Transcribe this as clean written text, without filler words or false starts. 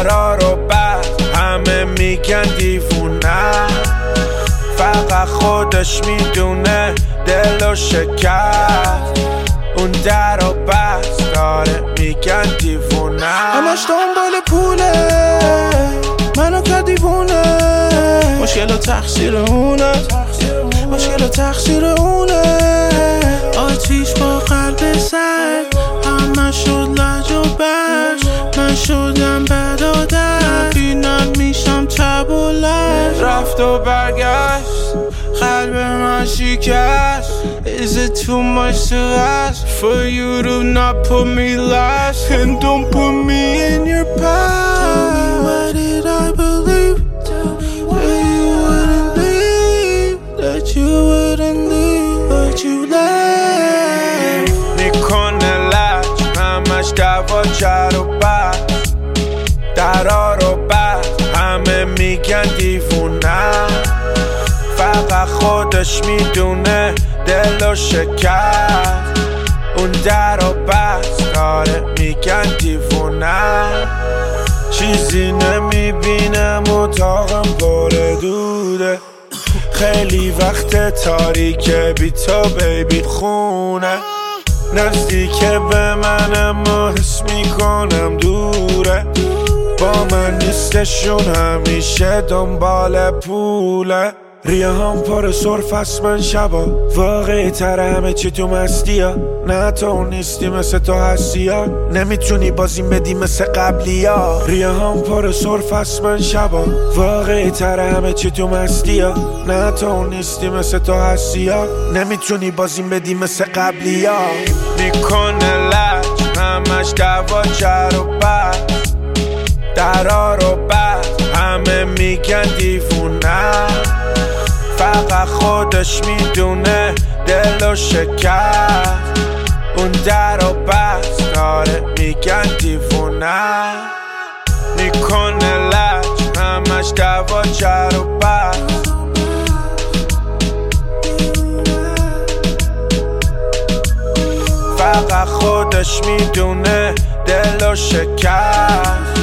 درا رو بست همه میگن دیوونه، فقط خودش میدونه دلو شکست. اون در رو بست داره میگن دیوونه، همش دنبال پوله منو که دیوونه. مشکل و تقصیر اونه، مشکل و تقصیر اونه. آتیش با قلب سرد همه شد لج و بش، من شدم بد عادت اینم میشم تب و لج. رفت و برگشت قلب من شکست. Is it too much to ask for you to not put me last and don't put me in your past? Why did I believe that you wouldn't leave, that you wouldn't leave, but you left. میکنه لج همش دوا جر و بحث، درا رو بست همه میگن دیوونه، فقط خودش میدونه دلو شکست. اون در رو بست داره میگن دیوونه، چیزی نمیبینم اتاقم پر دوده. خیلی وقت تاریکه بی تو بیبی خونه، نزدیک به من اما حس میکنم دوره. با من نیستشون همیشه دنبال پوله. ریه هم پر سرف است من شبا، واقعی تر همه چی تو مستی ها. نه تو نیستی مثل تو هستی ها، نمیتونی بازیم بدی مثل قبلی ها. ریه هم پر سرف است من شبا، واقعی تر همه چی تو مستی ها. نه تو نیستی مثل تو هستی ها، نمیتونی بازیم بدی مثل قبلی ها. میکنه لج همش دوا جر و بحث، درا رو بست همه میگن دیوونه، فقط خودش میدونه دلو شکست. اون در رو بست داره میگن دیوونه، میکنه لج همش دوا جر و بحث. فقط خودش میدونه دلو شکست.